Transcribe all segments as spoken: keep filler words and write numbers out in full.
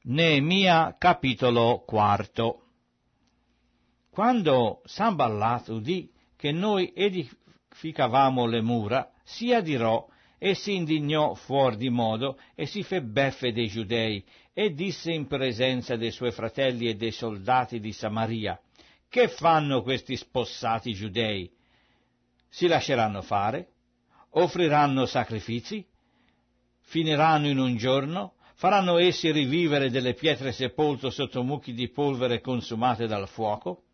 Neemia capitolo quarto. Quando Sanballat udì che noi edificavamo le mura, si adirò e si indignò fuor di modo e si fe beffe dei giudei e disse in presenza dei suoi fratelli e dei soldati di Samaria: che fanno questi spossati giudei? Si lasceranno fare? Offriranno sacrifici? Finiranno in un giorno? Faranno essi rivivere delle pietre sepolte sotto mucchi di polvere consumate dal fuoco?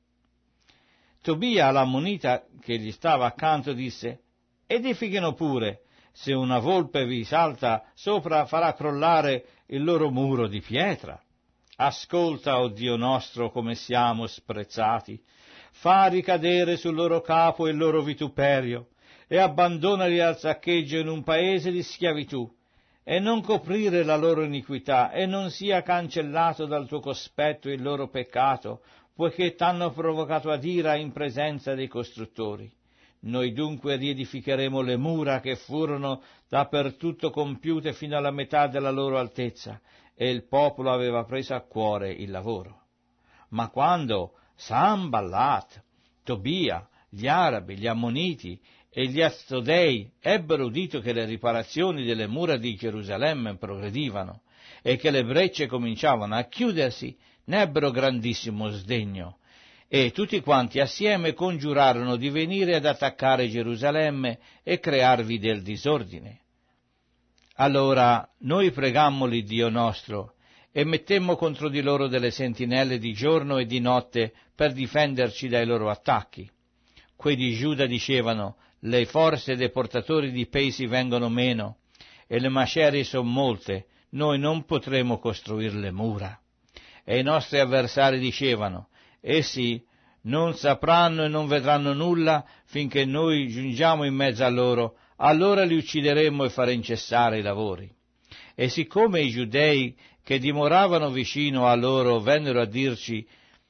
Tobia, l'ammonita che gli stava accanto, disse: edifichino pure, se una volpe vi salta sopra farà crollare il loro muro di pietra. Ascolta, o Dio nostro, come siamo sprezzati, fa ricadere sul loro capo il loro vituperio e abbandonali al saccheggio in un paese di schiavitù, e non coprire la loro iniquità, e non sia cancellato dal tuo cospetto il loro peccato, poiché t'hanno provocato ad ira in presenza dei costruttori. Noi dunque riedificheremo le mura che furono dappertutto compiute fino alla metà della loro altezza, e il popolo aveva preso a cuore il lavoro. Ma quando Sanballat, Tobia, gli arabi, gli ammoniti e gli astodei ebbero udito che le riparazioni delle mura di Gerusalemme progredivano e che le brecce cominciavano a chiudersi, ne ebbero grandissimo sdegno, e tutti quanti assieme congiurarono di venire ad attaccare Gerusalemme e crearvi del disordine. Allora noi pregammo l'Iddio nostro e mettemmo contro di loro delle sentinelle di giorno e di notte per difenderci dai loro attacchi. Quei di Giuda dicevano: le forze dei portatori di pesi vengono meno e le macerie son molte, noi non potremo costruire le mura. E i nostri avversari dicevano: essi non sapranno e non vedranno nulla finché noi giungiamo in mezzo a loro, allora li uccideremo e faremo cessare i lavori. E siccome i giudei che dimoravano vicino a loro vennero a dirci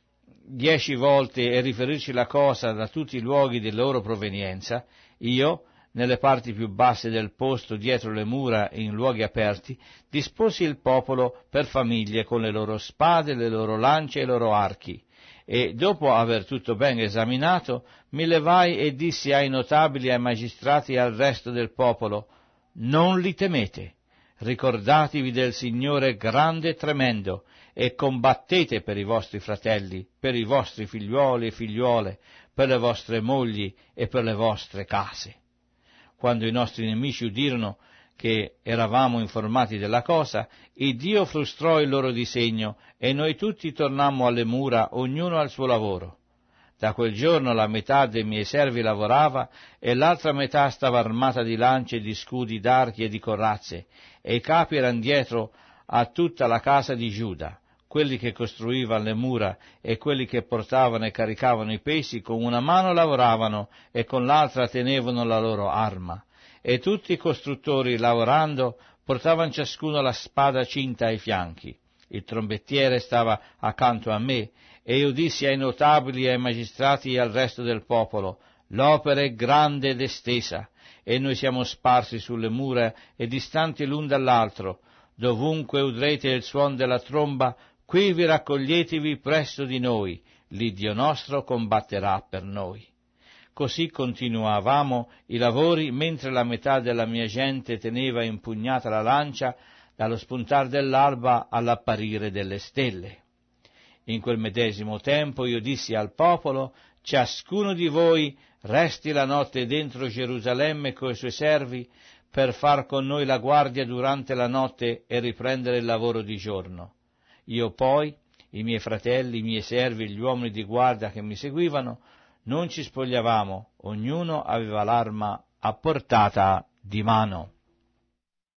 dieci volte e riferirci la cosa da tutti i luoghi di loro provenienza, io, nelle parti più basse del posto, dietro le mura e in luoghi aperti, disposi il popolo per famiglie con le loro spade, le loro lance e i loro archi. E dopo aver tutto ben esaminato, mi levai e dissi ai notabili, ai magistrati e al resto del popolo: non li temete, ricordatevi del Signore grande e tremendo, e combattete per i vostri fratelli, per i vostri figliuoli e figliuole, per le vostre mogli e per le vostre case. Quando i nostri nemici udirono che eravamo informati della cosa, il Dio frustrò il loro disegno e noi tutti tornammo alle mura, ognuno al suo lavoro. Da quel giorno la metà dei miei servi lavorava e l'altra metà stava armata di lance, di scudi, d'archi e di corazze, e i capi erano dietro a tutta la casa di Giuda. Quelli che costruivano le mura e quelli che portavano e caricavano i pesi con una mano lavoravano e con l'altra tenevano la loro arma. E tutti i costruttori, lavorando, portavano ciascuno la spada cinta ai fianchi. Il trombettiere stava accanto a me, e io dissi ai notabili e ai magistrati e al resto del popolo: l'opera è grande ed estesa, e noi siamo sparsi sulle mura e distanti l'un dall'altro. Dovunque udrete il suon della tromba, qui vi raccoglietevi presso di noi, l'Iddio nostro combatterà per noi. Così continuavamo i lavori, mentre la metà della mia gente teneva impugnata la lancia dallo spuntar dell'alba all'apparire delle stelle. In quel medesimo tempo io dissi al popolo: ciascuno di voi resti la notte dentro Gerusalemme coi suoi servi, per far con noi la guardia durante la notte e riprendere il lavoro di giorno. Io poi, i miei fratelli, i miei servi, gli uomini di guardia che mi seguivano, non ci spogliavamo, ognuno aveva l'arma a portata di mano.